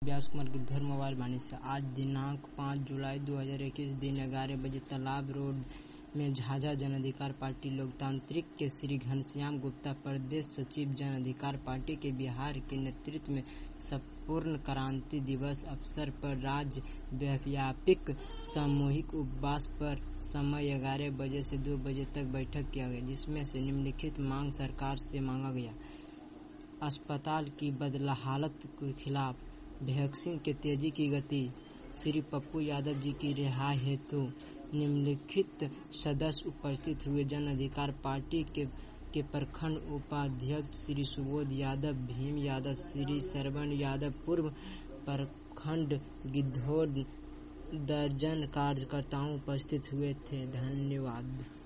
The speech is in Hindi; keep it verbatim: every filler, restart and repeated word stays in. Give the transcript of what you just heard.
व्यास कुमार गिद्धौर मोबाइल वाणी से आज दिनांक पाँच जुलाई दो हज़ार इक्कीस दिन ग्यारह बजे तालाब रोड में झाझा जन अधिकार पार्टी लोकतांत्रिक के श्री घनश्याम गुप्ता प्रदेश सचिव जन अधिकार पार्टी के बिहार के नेतृत्व में संपूर्ण क्रांति दिवस अवसर पर राज्य व्यापी सामूहिक उपवास पर समय ग्यारह बजे से दो बजे तक बैठक किया गया, जिसमें से निम्नलिखित मांग सरकार से मांगा गया। अस्पताल की बदहालत के खिलाफ वैक्सीन के तेजी की गति, श्री पप्पू यादव जी की रिहाई हेतु निम्नलिखित सदस्य उपस्थित हुए। जन अधिकार पार्टी के के प्रखंड उपाध्यक्ष श्री सुबोध यादव, भीम यादव, श्री श्रवण यादव, पूर्व प्रखंड गिद्धौर, दर्जन कार्यकर्ताओं उपस्थित हुए थे। धन्यवाद।